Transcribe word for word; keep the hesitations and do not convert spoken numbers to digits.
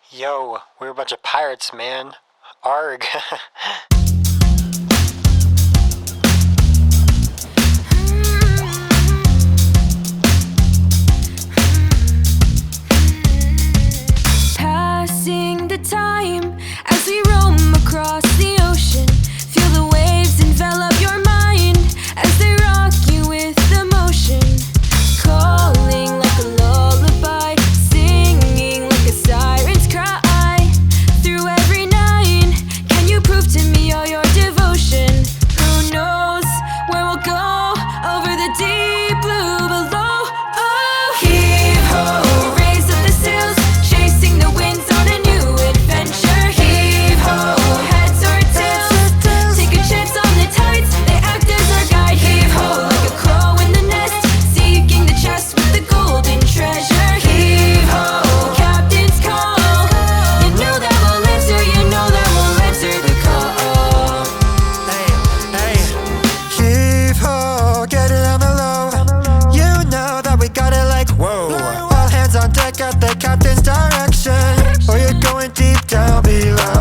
Yo, we're a bunch of pirates, man. Arg. Passing the time as we roam across the ocean. Feel the waves envelop your mind as they rock you with emotion. Calling like a lullaby, singing like a siren's cry. Through every night, can you prove to me all your devotion? Who knows where we'll go over the deep blue below? Oh, heave ho, raise up the sails, chasing the winds on a new adventure. Heave ho, heads or tails, take a chance on the tides, they act as our guide. Heave ho, like a crow in the nest, seeking the chest with the golden treasure. Heave ho, captain's call, you know that we'll answer, you know that we'll answer the call. Hey, hey, heave ho, get it on the low. You know that we got it like whoa. All hands on deck at the captain's direction, or you're going deep down below.